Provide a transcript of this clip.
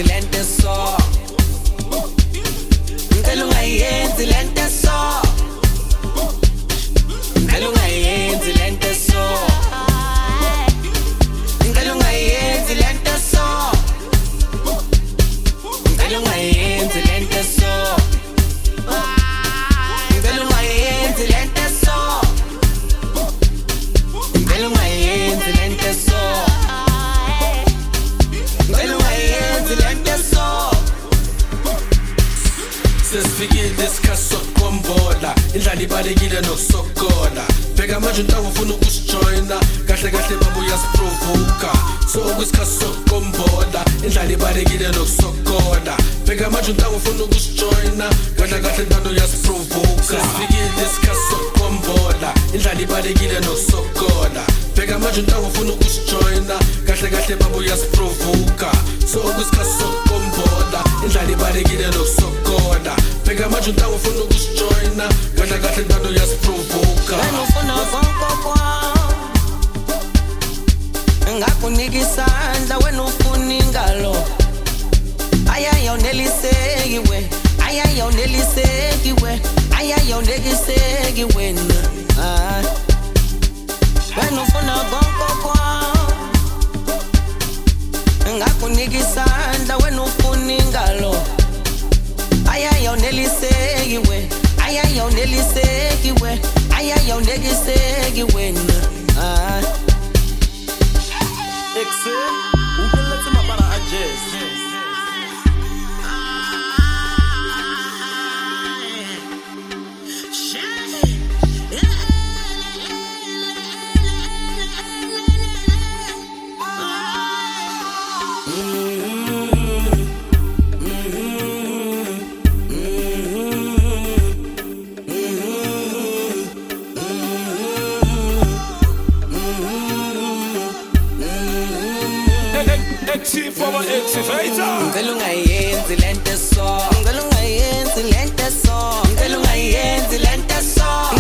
ungayenzi lento so ngicela ungayenzi lento so ngicela ungayenzi lento so ngicela ungayenzi lento so ngicela ungayenzi lento so ngicela ungayenzi lento so ngicela ungayenzi lento so sesifikile isikhathi sokukhombola indlala ibalekile nokusokola bheka manje untawu ufuna ukusijoyina kahle kahle babuya siprovoka so kwisikhathi sokukhombola indlala ibalekile nokusokola bheka manje untawu ufuna ukusijoyina kahle kahle ntando yasiprovoka sesifikile isikhathi sokukhombola indlala ibalekile nokusokola bheka manje untawu ufuna ukusijoyina kahle kahle babuya siprovoka so kwisikhathi sokukhombola indlala ibalekile nokusokola bheka manje untawu ufuna ukusijoyina kahle kahle ntando yasiprovoka wena ufuna konke kwami ngakunika isandla wena ufuna ingalo ayayawuneliseki we ayayawuneliseki we ayayawuneliseki wena wena ufuna konke kwami ngakunika isandla wena ufuna ingalo ayayawuneliseki we ayayawuneliseki we ayayawuneliseki wena Excel, ukuletse mabara adjust. ngicela ungayenzi lento so ngicela ungayenzi lento so ngicela ungayenzi lento so